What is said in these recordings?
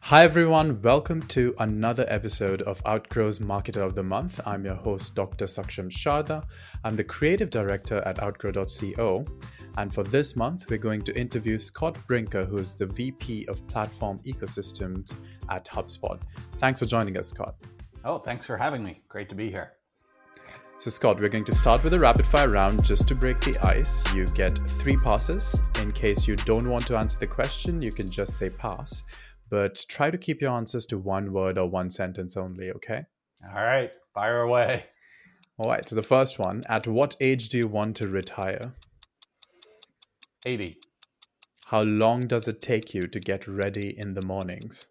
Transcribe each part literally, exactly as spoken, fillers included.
Hi everyone, welcome to another episode of Outgrow's Marketer of the Month. I'm your host, Doctor Saksham Sharda. I'm the creative director at outgrow dot co. And for this month, we're going to interview Scott Brinker, who is the V P of Platform Ecosystems at HubSpot. Thanks for joining us, Scott. Oh, thanks for having me. Great to be here. So Scott, we're going to start with a rapid fire round just to break the ice. You get three passes. In case you don't want to answer the question, you can just say pass. But try to keep your answers to one word or one sentence only, okay? All right, fire away. All right, so the first one, at what age do you want to retire? eighty. How long does it take you to get ready in the mornings?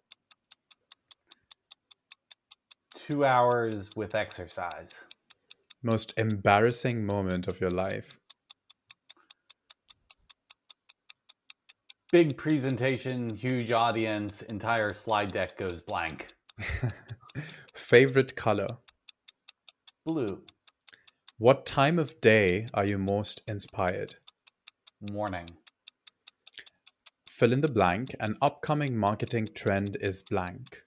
Two hours with exercise. Most embarrassing moment of your life? Big presentation, huge audience, entire slide deck goes blank. Favorite color? Blue. What time of day are you most inspired? Morning. Fill in the blank. An upcoming marketing trend is blank.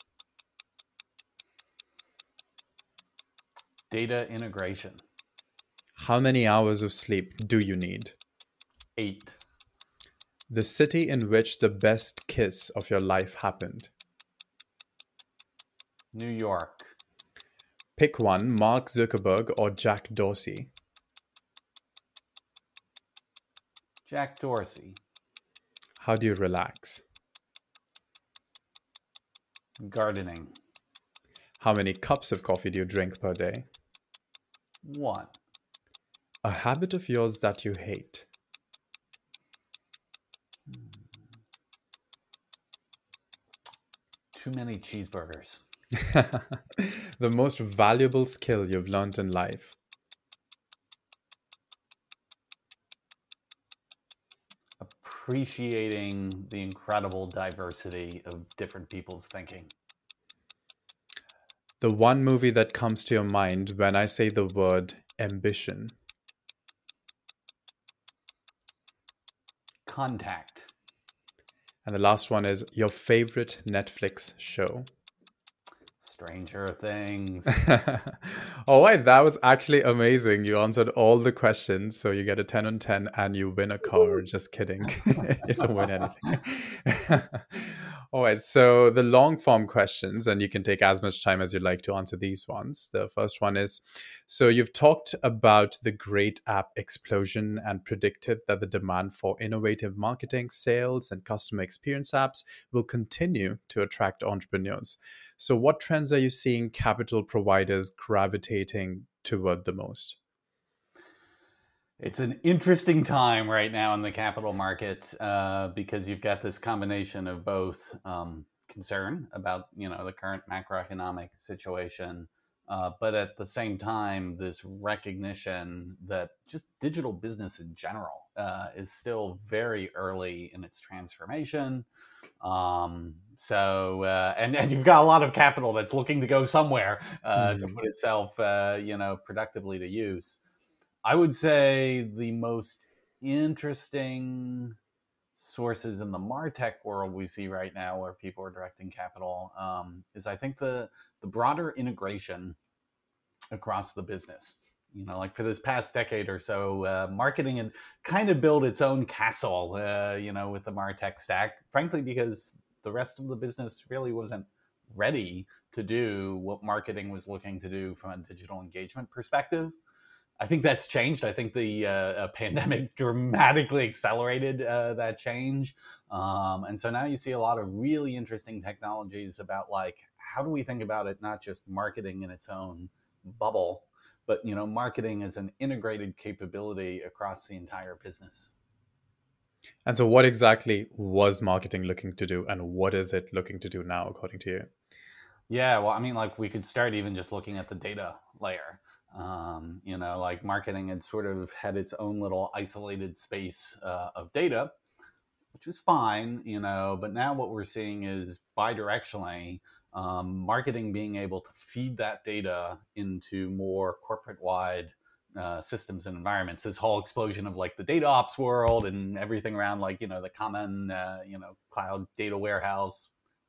Data integration. How many hours of sleep do you need? Eight. The city in which the best kiss of your life happened. New York. Pick one, Mark Zuckerberg or Jack Dorsey. Jack Dorsey. How do you relax? Gardening. How many cups of coffee do you drink per day? One. A habit of yours that you hate. Too many cheeseburgers. The most valuable skill you've learned in life. Appreciating the incredible diversity of different people's thinking. The one movie that comes to your mind when I say the word ambition. Contact. And the last one is your favorite Netflix show. Stranger Things. All right, that was actually amazing. You answered all the questions, so you get a ten on ten and you win a car. Just kidding. You don't win anything. All right, so the long form questions, and you can take as much time as you like to answer these ones. The first one is, so you've talked about the great app explosion and predicted that the demand for innovative marketing, sales, and customer experience apps will continue to attract entrepreneurs. So what trends are you seeing capital providers gravitating toward the most? It's an interesting time right now in the capital market uh, because you've got this combination of both um, concern about you know the current macroeconomic situation, uh, but at the same time, this recognition that just digital business in general uh, is still very early in its transformation. Um, so, uh, and, and you've got a lot of capital that's looking to go somewhere uh, mm. to put itself, uh, you know, productively to use. I would say the most interesting sources in the MarTech world we see right now where people are directing capital um, is I think the, the broader integration across the business. You know, like for this past decade or so, uh, marketing had kind of built its own castle, uh, you know, with the MarTech stack, frankly, because the rest of the business really wasn't ready to do what marketing was looking to do from a digital engagement perspective. I think that's changed. I think the uh, pandemic dramatically accelerated uh, that change. Um, and so now you see a lot of really interesting technologies about like, how do we think about it, not just marketing in its own bubble, but you know, marketing as an integrated capability across the entire business. And so what exactly was marketing looking to do and what is it looking to do now, according to you? Yeah, well, I mean, like we could start even just looking at the data layer. Um, you know, like marketing had sort of had its own little isolated space uh, of data, which is fine, you know, but now what we're seeing is bidirectionally, um, marketing being able to feed that data into more corporate-wide uh, systems and environments. This whole explosion of like the data ops world and everything around like, you know, the common, uh, you know, cloud data warehouse,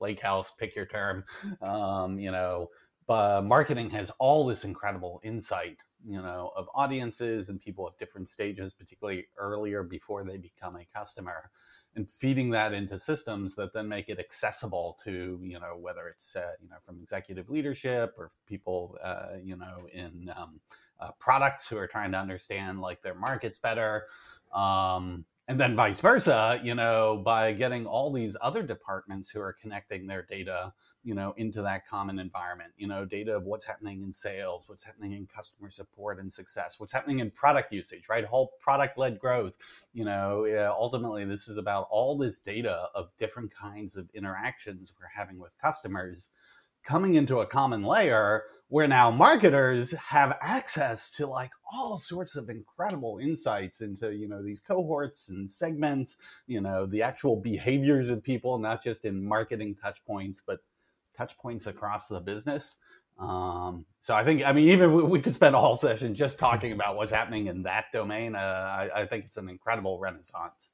lake house, pick your term. Um, you know, but marketing has all this incredible insight, you know, of audiences and people at different stages, particularly earlier before they become a customer, and feeding that into systems that then make it accessible to, you know, whether it's, uh, you know, from executive leadership or people, uh, you know, in um, uh, products who are trying to understand like their markets better. Um, and then vice versa, you know, by getting all these other departments who are connecting their data, you know, into that common environment, you know, data of what's happening in sales, what's happening in customer support and success, what's happening in product usage, right? Whole product led growth, you know, uh, ultimately this is about all this data of different kinds of interactions we're having with customers coming into a common layer where now marketers have access to like all sorts of incredible insights into, you know, these cohorts and segments, you know, the actual behaviors of people, not just in marketing touch points, but touch points across the business. Um, so I think, I mean, even we, we could spend a whole session just talking about what's happening in that domain. Uh, I, I think it's an incredible renaissance.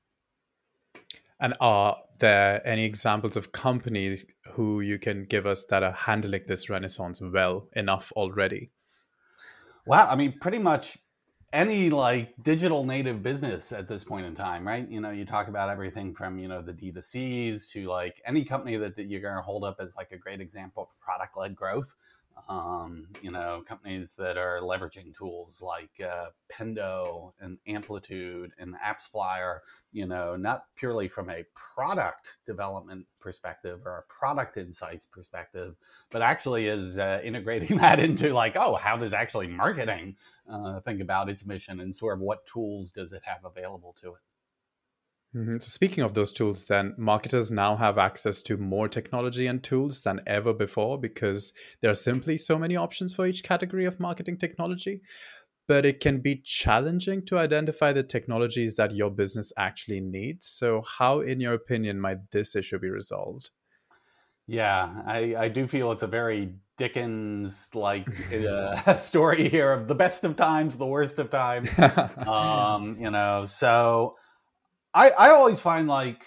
And are there any examples of companies who you can give us that are handling this renaissance well enough already? Wow, I mean, pretty much any like digital native business at this point in time, right? You know, you talk about everything from, you know, the D two Cs to like any company that, that you're going to hold up as like a great example of product led growth. Um, you know, companies that are leveraging tools like uh, Pendo and Amplitude and AppsFlyer, you know, not purely from a product development perspective or a product insights perspective, but actually is uh, integrating that into like, oh, how does actually marketing uh, think about its mission and sort of what tools does it have available to it? Mm-hmm. So speaking of those tools, then marketers now have access to more technology and tools than ever before because there are simply so many options for each category of marketing technology. But it can be challenging to identify the technologies that your business actually needs. So, how, in your opinion, might this issue be resolved? Yeah, I, I do feel it's a very Dickens like uh, story here of the best of times, the worst of times. Um, you know, so I, I always find like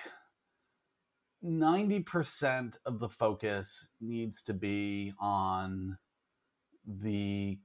ninety percent of the focus needs to be on the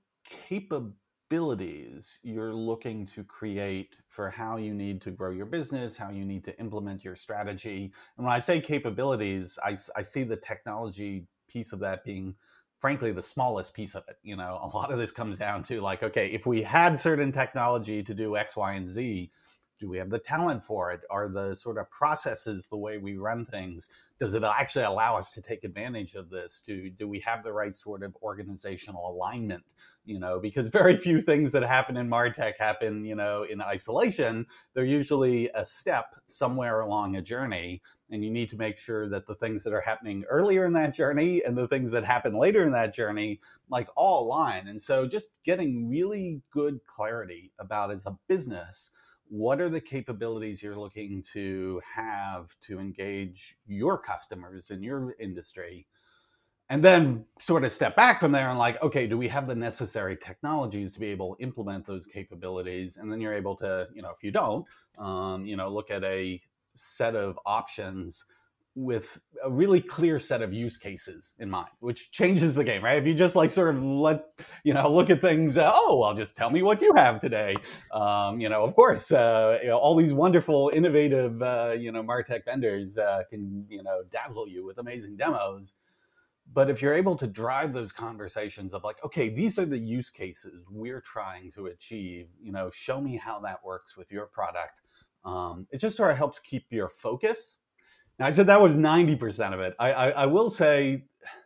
capabilities you're looking to create for how you need to grow your business, how you need to implement your strategy. And when I say capabilities, I, I see the technology piece of that being frankly the smallest piece of it. You know, a lot of this comes down to like, okay, if we had certain technology to do X, Y, and Z, do we have the talent for it? Are the sort of processes the way we run things? Does it actually allow us to take advantage of this? Do, do we have the right sort of organizational alignment? You know, because very few things that happen in MarTech happen, you know, in isolation. They're usually a step somewhere along a journey. And you need to make sure that the things that are happening earlier in that journey and the things that happen later in that journey, like all align. And so just getting really good clarity about as a business, what are the capabilities you're looking to have to engage your customers in your industry? And then sort of step back from there and like, okay, do we have the necessary technologies to be able to implement those capabilities? And then you're able to, you know, if you don't, um, you know, look at a set of options with a really clear set of use cases in mind, which changes the game, right? If you just like sort of let, you know, look at things, uh, oh, well, just tell me what you have today. Um, you know, of course, uh, you know, all these wonderful, innovative, uh, you know, MarTech vendors uh, can, you know, dazzle you with amazing demos. But if you're able to drive those conversations of like, okay, these are the use cases we're trying to achieve, you know, show me how that works with your product. Um, it just sort of helps keep your focus. Now, I said that was ninety percent of it. I, I, I will say,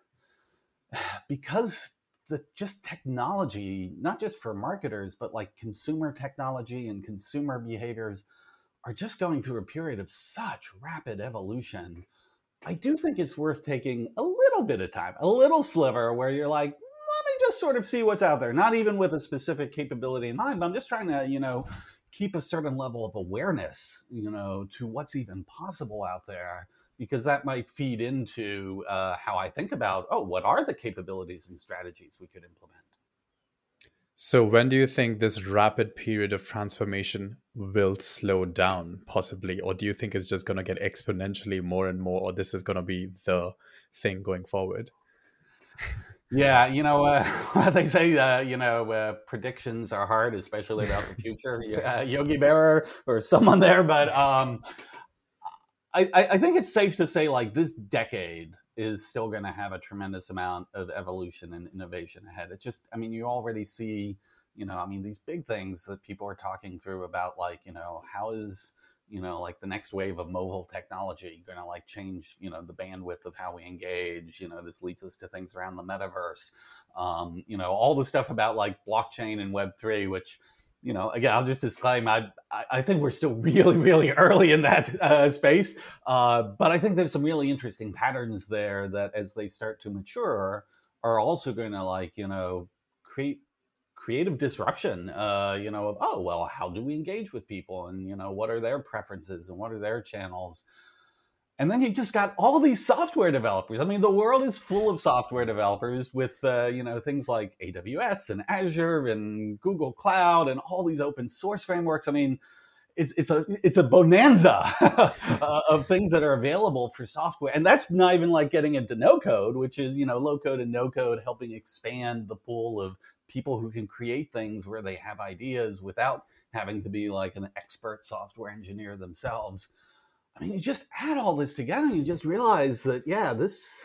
because the just technology, not just for marketers, but like consumer technology and consumer behaviors are just going through a period of such rapid evolution. I do think it's worth taking a little bit of time, a little sliver where you're like, let me just sort of see what's out there. Not even with a specific capability in mind, but I'm just trying to, you know, keep a certain level of awareness, you know, to what's even possible out there, because that might feed into uh, how I think about, oh, what are the capabilities and strategies we could implement? So when do you think this rapid period of transformation will slow down, possibly? Or do you think it's just going to get exponentially more and more, or this is going to be the thing going forward? Yeah, you know, uh, they say, uh, you know, uh, predictions are hard, especially about the future. Uh, Yogi Berra or someone there, but um, I, I think it's safe to say, like, this decade is still going to have a tremendous amount of evolution and innovation ahead. It just, I mean, you already see, you know, I mean, these big things that people are talking through about, like, you know, how is, you know, like the next wave of mobile technology going to like change, you know, the bandwidth of how we engage. You know, this leads us to things around the metaverse, um, you know, all the stuff about like blockchain and Web three, which, you know, again, I'll just disclaim, I, I think we're still really, really early in that uh, space. Uh, but I think there's some really interesting patterns there that as they start to mature are also going to like, you know, create creative disruption, uh, you know, of, oh, well, how do we engage with people? And, you know, what are their preferences and what are their channels? And then you just got all these software developers. I mean, the world is full of software developers with, uh, you know, things like A W S and Azure and Google Cloud and all these open source frameworks. I mean, it's it's a it's a bonanza uh, of things that are available for software, and that's not even like getting into no code, which is, you know, low code and no code helping expand the pool of people who can create things where they have ideas without having to be like an expert software engineer themselves. I mean, you just add all this together and you just realize that, yeah, this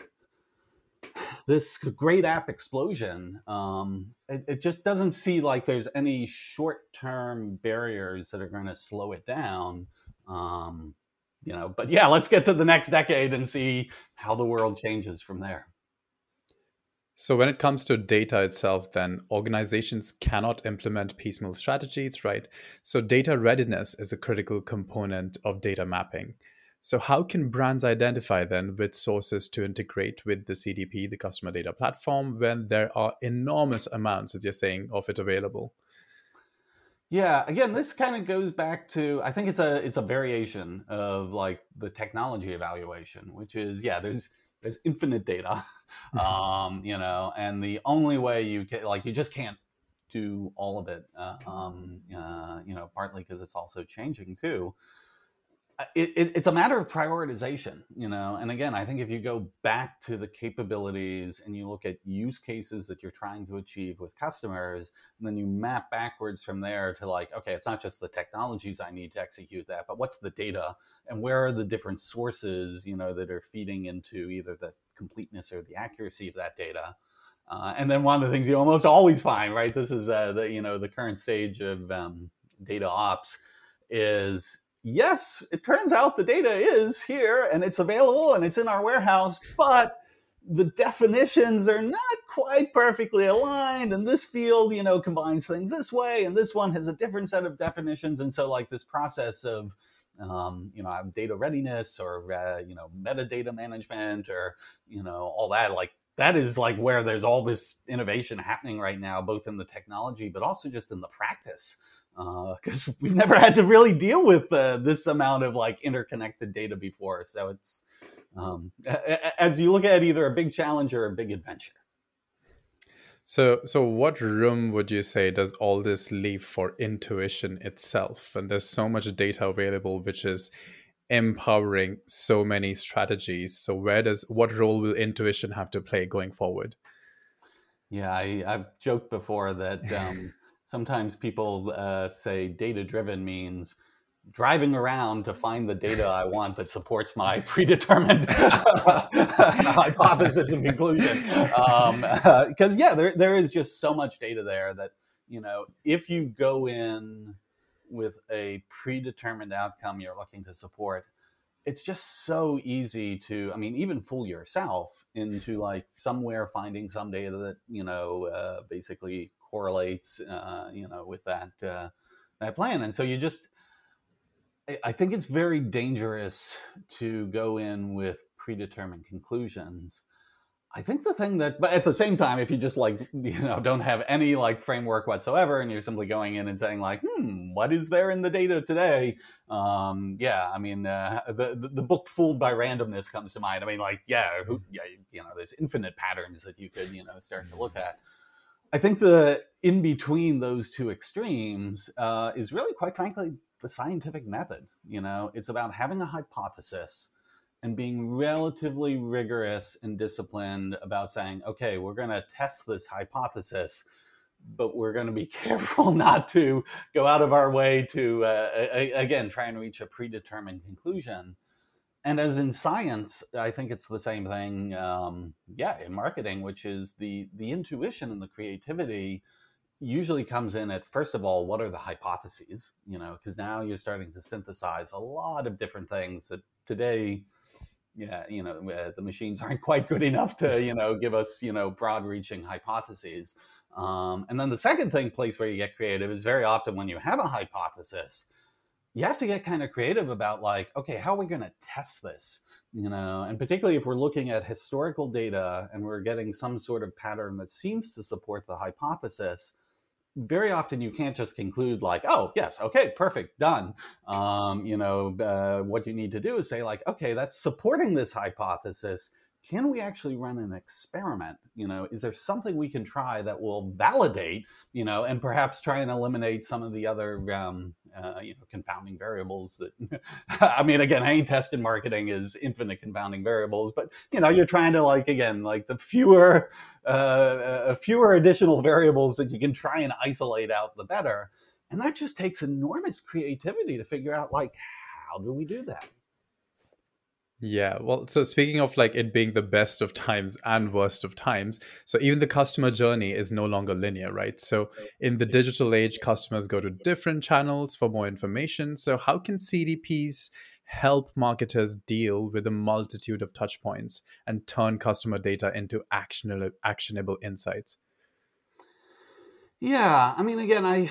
this great app explosion, um, it, it just doesn't see like there's any short-term barriers that are going to slow it down. Um, you know, but yeah, let's get to the next decade and see how the world changes from there. So when it comes to data itself, then organizations cannot implement piecemeal strategies, right? So data readiness is a critical component of data mapping. So how can brands identify then which sources to integrate with the C D P, the customer data platform, when there are enormous amounts, as you're saying, of it available? Yeah, again, this kind of goes back to, I think it's a it's a variation of like the technology evaluation, which is, yeah, there's there's infinite data, um, you know, and the only way you can, like, you just can't do all of it, uh, um, uh, you know, partly because it's also changing too. It, it, it's a matter of prioritization, you know. And again, I think if you go back to the capabilities and you look at use cases that you're trying to achieve with customers, and then you map backwards from there to like, okay, it's not just the technologies I need to execute that, but what's the data and where are the different sources, you know, that are feeding into either the completeness or the accuracy of that data. Uh, and then one of the things you almost always find, right? This is uh, the, you know, the current stage of um, data ops is, yes, it turns out the data is here and it's available and it's in our warehouse, but the definitions are not quite perfectly aligned. And this field, you know, combines things this way, and this one has a different set of definitions. And so, like, this process of, um, you know, data readiness or, uh, you know, metadata management or, you know, all that, like, that is like where there's all this innovation happening right now, both in the technology, but also just in the practice. Because uh, we've never had to really deal with uh, this amount of like interconnected data before. So it's, um, as you look at either a big challenge or a big adventure. So, so what room would you say does all this leave for intuition itself? And there's so much data available, which is empowering so many strategies. So, where does what role will intuition have to play going forward? Yeah, I, I've joked before that um, sometimes people uh, say data-driven means driving around to find the data I want that supports my predetermined hypothesis and conclusion. Because, um, uh, yeah, there, there is just so much data there that, you know, if you go in with a predetermined outcome you're looking to support, it's just so easy to, I mean, even fool yourself into like somewhere finding some data that, you know, uh, basically correlates, uh, you know, with that, uh, that plan. And so you just, I think it's very dangerous to go in with predetermined conclusions. I think the thing that, but at the same time, if you just like, you know, don't have any like framework whatsoever, and you're simply going in and saying like, hmm, what is there in the data today? Um, yeah, I mean, uh, the, the the book Fooled by Randomness comes to mind. I mean, like, yeah, who, yeah, you know, there's infinite patterns that you could, you know, start to look at. I think the in between those two extremes uh, is really, quite frankly, the scientific method. You know, it's about having a hypothesis and being relatively rigorous and disciplined about saying, okay, we're going to test this hypothesis, but we're going to be careful not to go out of our way to, uh, a- again, try and reach a predetermined conclusion. And as in science, I think it's the same thing, um, yeah, in marketing, which is the the intuition and the creativity usually comes in at, first of all, what are the hypotheses? You know, because now you're starting to synthesize a lot of different things that today, yeah, you know, uh, the machines aren't quite good enough to, you know, give us, you know, broad-reaching hypotheses. Um, and then the second thing, place where you get creative, is very often when you have a hypothesis, you have to get kind of creative about, like, okay, how are we going to test this? You know, and particularly if we're looking at historical data and we're getting some sort of pattern that seems to support the hypothesis, very often you can't just conclude like, oh, yes, okay, perfect, done. Um, you know, uh, what you need to do is say like, okay, that's supporting this hypothesis. Can we actually run an experiment? You know, is there something we can try that will validate, you know, and perhaps try and eliminate some of the other, um, uh, you know, confounding variables that, I mean, again, any test in marketing is infinite confounding variables, but, you know, you're trying to, like, again, like the fewer, uh, uh, fewer additional variables that you can try and isolate out, the better. And that just takes enormous creativity to figure out, like, how do we do that? Yeah, well, so speaking of like it being the best of times and worst of times, so even the customer journey is no longer linear, right? So in the digital age, customers go to different channels for more information. So how can C D Ps help marketers deal with a multitude of touch points and turn customer data into actionable actionable insights? Yeah, I mean, again, I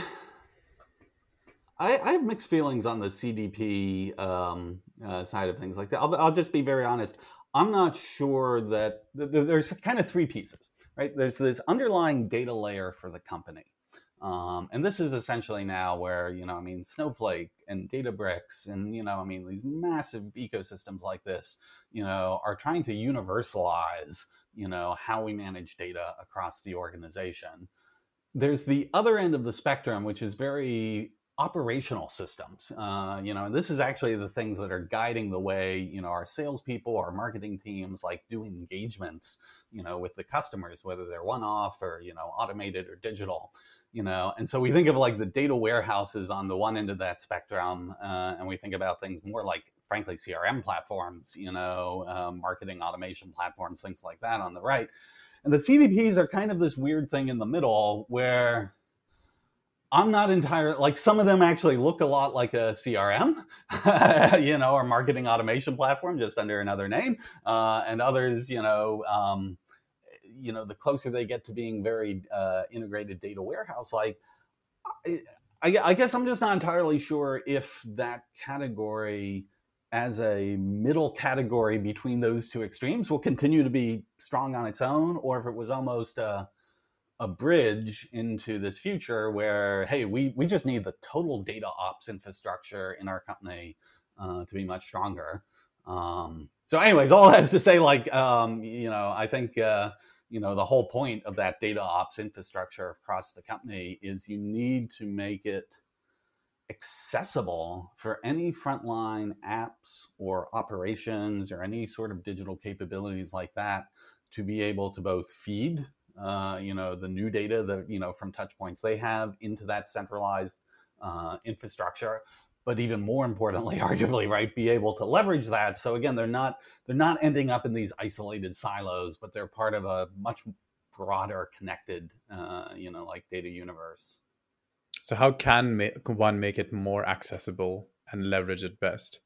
I, I have mixed feelings on the C D P um, uh, side of things like that. I'll, I'll just be very honest. I'm not sure that th- th- there's kind of three pieces, right? There's this underlying data layer for the company. Um, and this is essentially now where, you know, I mean, Snowflake and Databricks and, you know, I mean, these massive ecosystems like this, you know, are trying to universalize, you know, how we manage data across the organization. There's the other end of the spectrum, which is very operational systems. Uh, you know, and this is actually the things that are guiding the way, you know, our salespeople, our marketing teams, like, do engagements, you know, with the customers, whether they're one-off or, you know, automated or digital. You know, and so we think of like the data warehouses on the one end of that spectrum, uh, and we think about things more like, frankly, C R M platforms, you know, um, marketing automation platforms, things like that on the right. And the C D Ps are kind of this weird thing in the middle where I'm not entirely, like, some of them actually look a lot like a C R M, you know, or marketing automation platform, just under another name. Uh, and others, you know, um, you know, the closer they get to being very uh, integrated data warehouse, like, I, I guess I'm just not entirely sure if that category, as a middle category between those two extremes, will continue to be strong on its own, or if it was almost a, a bridge into this future where, hey, we, we just need the total data ops infrastructure in our company uh, to be much stronger. Um, so anyways, all that is to say, like, um, you know, I think, uh, you know, the whole point of that data ops infrastructure across the company is you need to make it accessible for any frontline apps or operations or any sort of digital capabilities like that to be able to both feed, uh, you know, the new data that, you know, from touch points they have into that centralized uh, infrastructure, but even more importantly, arguably, right, be able to leverage that. So again, they're not they're not ending up in these isolated silos, but they're part of a much broader, connected, uh, you know, like, data universe. So how can ma- one make it more accessible and leverage it best?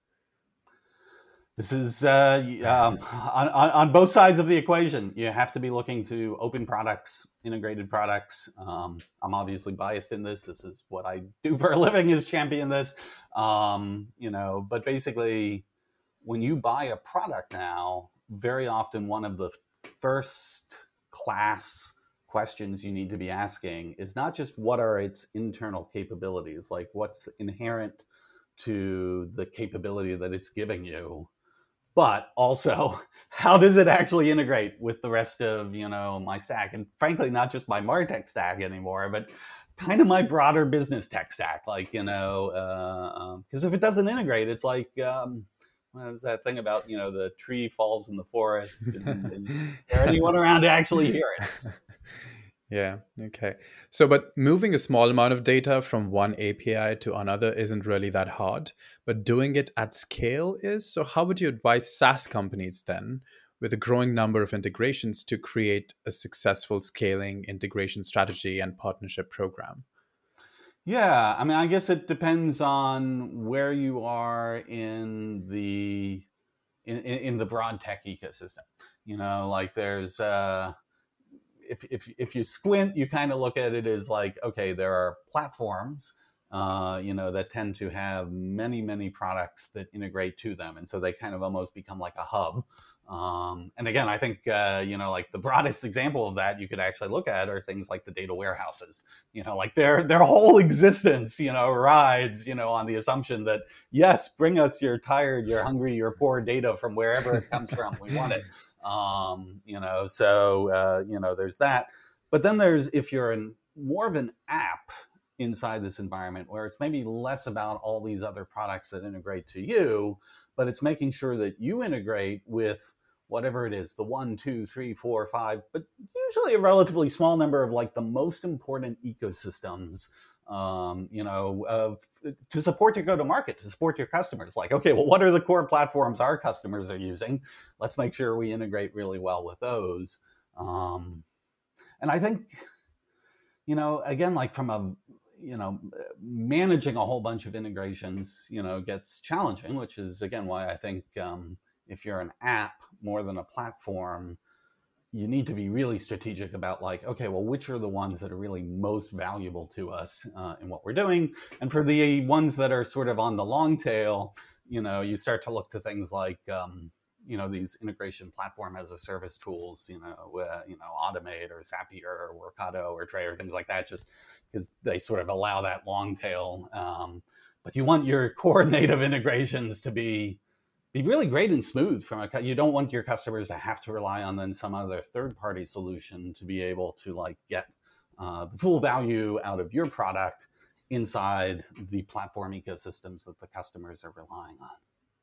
This is uh, um, on, on, on both sides of the equation. You have to be looking to open products, integrated products. Um, I'm obviously biased in this. This is what I do for a living, is champion this. Um, you know, but basically, when you buy a product now, very often one of the first class questions you need to be asking is not just what are its internal capabilities, like what's inherent to the capability that it's giving you, but also how does it actually integrate with the rest of, you know, my stack? And frankly, not just my MarTech stack anymore, but kind of my broader business tech stack. Like, you know, because uh, um, if it doesn't integrate, it's like, um, what's that thing about, you know, the tree falls in the forest and is there anyone around to actually hear it? Yeah, okay. So, but moving a small amount of data from one A P I to another isn't really that hard, but doing it at scale is. So, how would you advise SaaS companies then, with a growing number of integrations, to create a successful scaling integration strategy and partnership program? Yeah, I mean, I guess it depends on where you are in the in, in, in the broad tech ecosystem. You know, like there's uh, if, if, if you squint, you kind of look at it as like, okay, there are platforms, uh, you know, that tend to have many, many products that integrate to them. And so they kind of almost become like a hub. Um, and again, I think, uh, you know, like the broadest example of that you could actually look at are things like the data warehouses, you know, like their, their whole existence, you know, rides, you know, on the assumption that, yes, bring us your tired, your hungry, your poor data from wherever it comes from. We want it. Um, you know, so, uh, you know, there's that. But then there's, if you're in more of an app inside this environment where it's maybe less about all these other products that integrate to you, but it's making sure that you integrate with whatever it is, the one, two, three, four, five, but usually a relatively small number of like the most important ecosystems, um, you know, uh, to support your go-to-market, to support your customers. Like, okay, well, what are the core platforms our customers are using? Let's make sure we integrate really well with those. Um, and I think, you know, again, like from a, you know, managing a whole bunch of integrations, you know, gets challenging, which is, again, why I think um, if you're an app more than a platform, you need to be really strategic about like, okay, well, which are the ones that are really most valuable to us uh, in what we're doing? And for the ones that are sort of on the long tail, you know, you start to look to things like, um, you know, these integration platform as a service tools, you know, uh, you know, Automate or Zapier or Workato or Tray or things like that, just because they sort of allow that long tail. Um, but you want your core native integrations to be be really great and smooth from a, you don't want your customers to have to rely on then some other third party solution to be able to like get uh, the full value out of your product inside the platform ecosystems that the customers are relying on.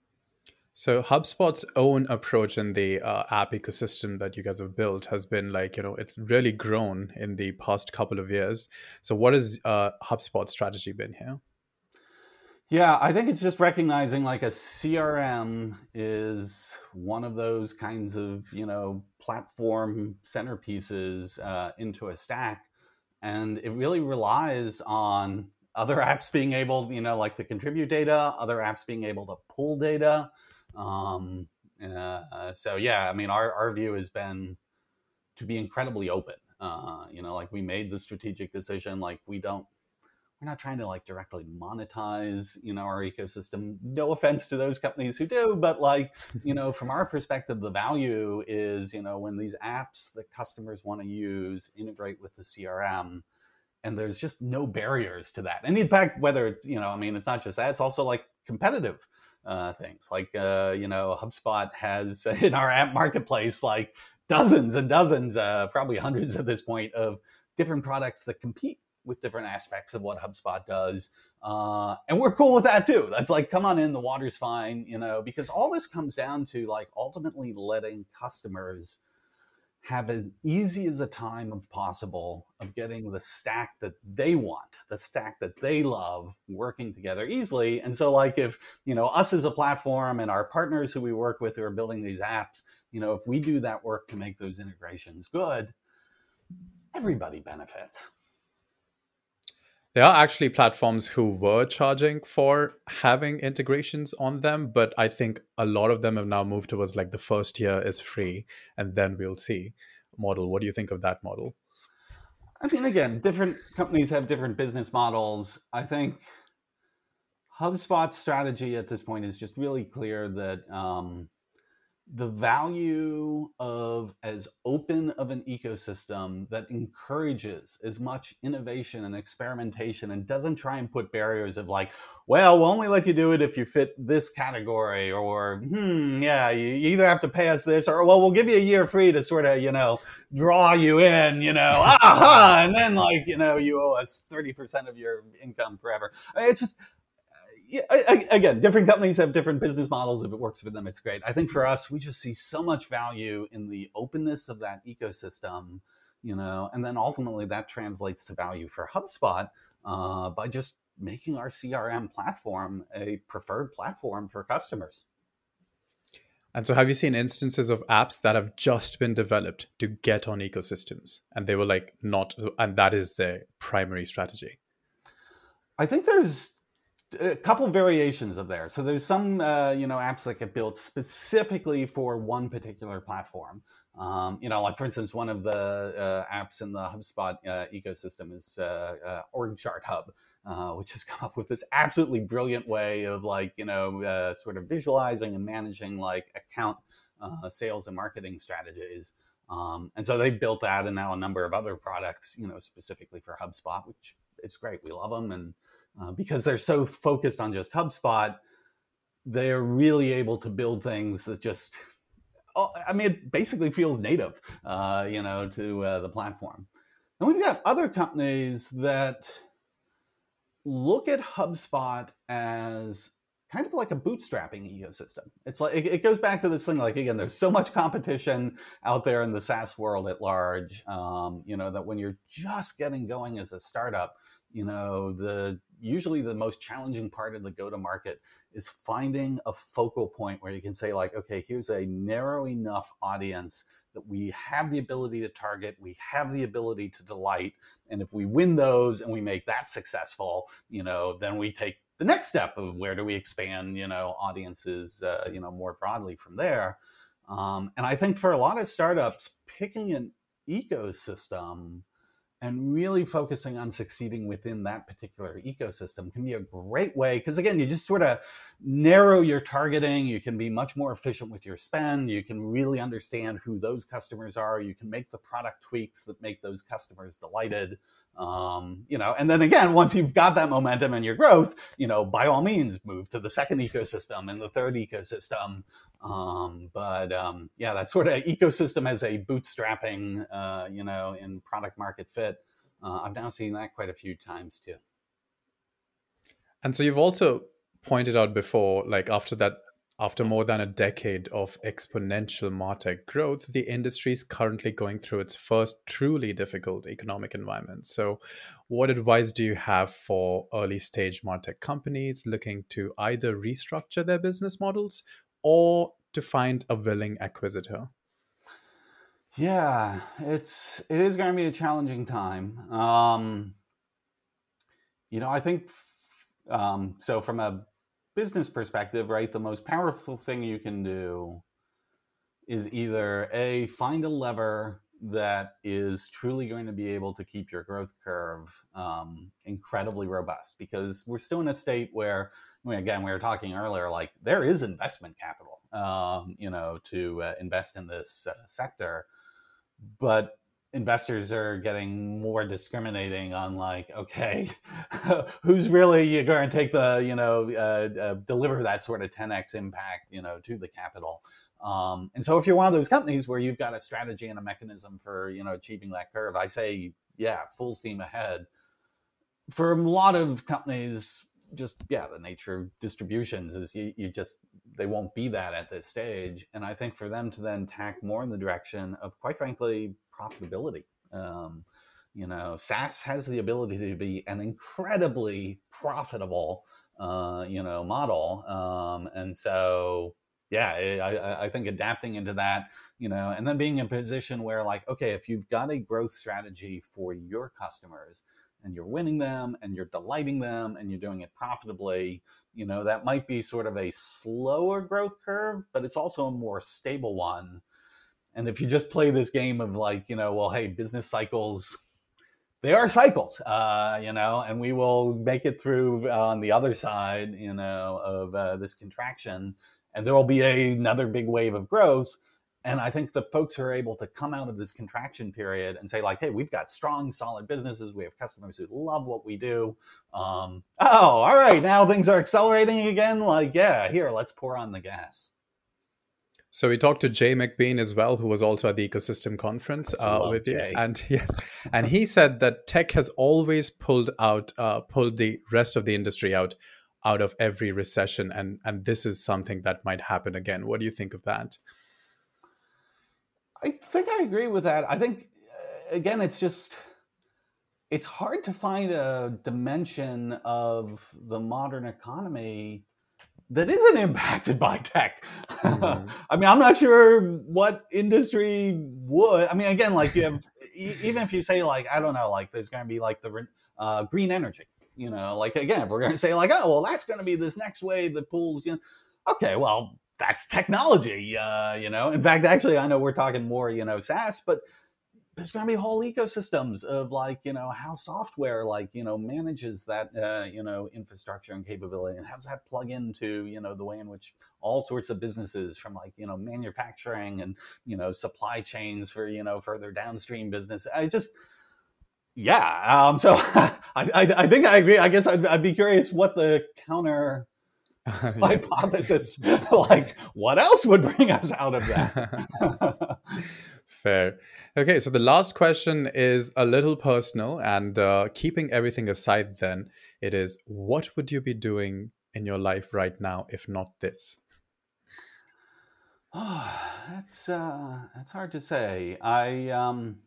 So HubSpot's own approach in the uh, app ecosystem that you guys have built has been like, you know, it's really grown in the past couple of years. So what has uh, HubSpot's strategy been here? Yeah, I think it's just recognizing like a C R M is one of those kinds of, you know, platform centerpieces uh, into a stack. And it really relies on other apps being able, you know, like to contribute data, other apps being able to pull data. Um, uh, so, yeah, I mean, our, our view has been to be incredibly open. Uh, you know, like we made the strategic decision, like we don't, we're not trying to like directly monetize, you know, our ecosystem. No offense to those companies who do, but like, you know, from our perspective, the value is, you know, when these apps that customers want to use integrate with the C R M, and there's just no barriers to that. And in fact, whether, you know, I mean, it's not just that, it's also like competitive uh, things. Like, uh, you know, HubSpot has in our app marketplace, like dozens and dozens, uh, probably hundreds at this point, of different products that compete with different aspects of what HubSpot does. Uh, and we're cool with that too. That's like, come on in, the water's fine, you know, because all this comes down to like ultimately letting customers have as easy as a time of possible of getting the stack that they want, the stack that they love, working together easily. And so like if, you know, us as a platform and our partners who we work with who are building these apps, you know, if we do that work to make those integrations good, everybody benefits. There are actually platforms who were charging for having integrations on them, but I think a lot of them have now moved towards like the first year is free and then we'll see model. What do you think of that model? I mean, again, different companies have different business models. I think HubSpot's strategy at this point is just really clear that, um, the value of as open of an ecosystem that encourages as much innovation and experimentation and doesn't try and put barriers of like, well, we'll only let you do it if you fit this category, or hmm, yeah, you, you either have to pay us this, or well, we'll give you a year free to sort of, you know, draw you in, you know, aha, and then like, you know, you owe us thirty percent of your income forever. I mean, it's just, yeah, I, I, again, different companies have different business models. If it works for them, it's great. I think for us, we just see so much value in the openness of that ecosystem, you know, and then ultimately that translates to value for HubSpot uh, by just making our C R M platform a preferred platform for customers. And so have you seen instances of apps that have just been developed to get on ecosystems and they were like not, and that is their primary strategy? I think there's a couple variations of there. So there's some uh, you know apps that get built specifically for one particular platform. Um, you know, like for instance, one of the uh, apps in the HubSpot uh, ecosystem is uh, uh, Org Chart Hub, uh, which has come up with this absolutely brilliant way of like you know uh, sort of visualizing and managing like account uh, sales and marketing strategies. Um, and so they built that, and now a number of other products, you know, specifically for HubSpot, which it's great. We love them, and uh, because they're so focused on just HubSpot, they're really able to build things that just, oh, I mean, it basically feels native, uh, you know, to uh, the platform. And we've got other companies that look at HubSpot as kind of like a bootstrapping ecosystem. It's like, it, it goes back to this thing, like, again, there's so much competition out there in the SaaS world at large, um, you know, that when you're just getting going as a startup, you know, the usually the most challenging part of the go-to-market is finding a focal point where you can say like, okay, here's a narrow enough audience that we have the ability to target, we have the ability to delight. And if we win those and we make that successful, you know, then we take the next step of where do we expand, you know, audiences, uh, you know, more broadly from there. Um, and I think for a lot of startups, picking an ecosystem and really focusing on succeeding within that particular ecosystem can be a great way, because again, you just sort of narrow your targeting. You can be much more efficient with your spend. You can really understand who those customers are. You can make the product tweaks that make those customers delighted. Um, you know, and then again, once you've got that momentum and your growth, you know, by all means, move to the second ecosystem and the third ecosystem. Um, but um, yeah, that sort of ecosystem as a bootstrapping, uh, you know, in product market fit. Uh, I've now seen that quite a few times too. And so you've also pointed out before, like after that, after more than a decade of exponential MarTech growth, the industry is currently going through its first truly difficult economic environment. So what advice do you have for early stage MarTech companies looking to either restructure their business models or to find a willing acquisitor? Yeah, it's it is going to be a challenging time. Um, you know, I think um, so. From a business perspective, right, the most powerful thing you can do is either a find a lever that is truly going to be able to keep your growth curve um, incredibly robust, because we're still in a state where, I mean, again, we were talking earlier, like there is investment capital, um, you know, to uh, invest in this uh, sector, but investors are getting more discriminating on like, okay, who's really going to take the, you know, uh, uh, deliver that sort of ten X impact, you know, to the capital. Um, and so if you're one of those companies where you've got a strategy and a mechanism for, you know, achieving that curve, I say, yeah, full steam ahead. For a lot of companies, just, yeah, the nature of distributions is you, you just, they won't be that at this stage. And I think for them to then tack more in the direction of, quite frankly, profitability. Um, you know, SaaS has the ability to be an incredibly profitable, uh, you know, model. Um, and so, yeah, I, I think adapting into that, you know, and then being in a position where like, okay, if you've got a growth strategy for your customers, and you're winning them and you're delighting them and you're doing it profitably, you know, that might be sort of a slower growth curve, but it's also a more stable one. And if you just play this game of like, you know, well, hey, business cycles, they are cycles, uh, you know, and we will make it through uh, on the other side, you know, of uh, this contraction. and there will be a, another big wave of growth. And I think the folks who are able to come out of this contraction period and say like, hey, we've got strong, solid businesses. We have customers who love what we do. Um, oh, all right. Now things are accelerating again. Like, yeah, here, let's pour on the gas. So we talked to Jay McBean as well, who was also at the Ecosystem Conference uh, with Jay. you, and yes, and he said that tech has always pulled out, uh, pulled the rest of the industry out, out of every recession, and and this is something that might happen again. What do you think of that? I think I agree with that. I think again, it's just it's hard to find a dimension of the modern economy that isn't impacted by tech. Mm-hmm. I mean, I'm not sure what industry would. I mean, again, like you have, even if you say like, I don't know, like there's going to be like the uh, green energy, you know, like again, if we're going to say like, oh, well, that's going to be this next wave that pulls, you know, okay, well, that's technology, uh, you know. In fact, actually, I know we're talking more, you know, SaaS, but there's going to be whole ecosystems of like, you know, how software like, you know, manages that, uh, you know, infrastructure and capability, and how does that plug into, you know, the way in which all sorts of businesses from like, you know, manufacturing and, you know, supply chains for, you know, further downstream business. I just, yeah. Um, so I, I, I think I agree. I guess I'd, I'd be curious what the counter hypothesis, like what else would bring us out of that? Fair. Okay, so the last question is a little personal, and uh, keeping everything aside then, it is, what would you be doing in your life right now if not this? Oh, that's, uh, that's hard to say. I, um,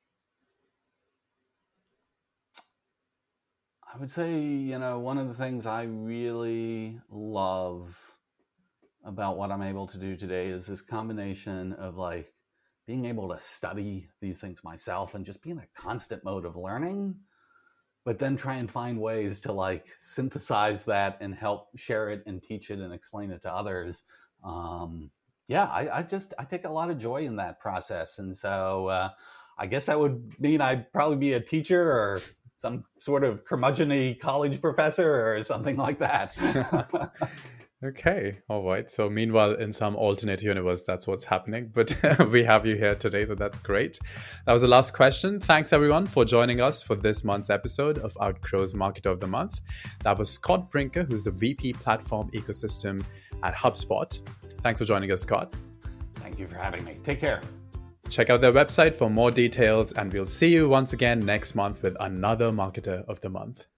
I would say, you know, one of the things I really love about what I'm able to do today is this combination of like being able to study these things myself and just be in a constant mode of learning, but then try and find ways to like synthesize that and help share it and teach it and explain it to others. Um, yeah, I, I just, I take a lot of joy in that process. And so uh, I guess that would mean I'd probably be a teacher or some sort of curmudgeon-y college professor or something like that. Okay, all right. So meanwhile, in some alternate universe, that's what's happening. But we have you here today, so that's great. That was the last question. Thanks, everyone, for joining us for this month's episode of Outgrow's Marketer of the Month. That was Scott Brinker, who's the V P Platform Ecosystem at HubSpot. Thanks for joining us, Scott. Thank you for having me. Take care. Check out their website for more details, and we'll see you once again next month with another Marketer of the Month.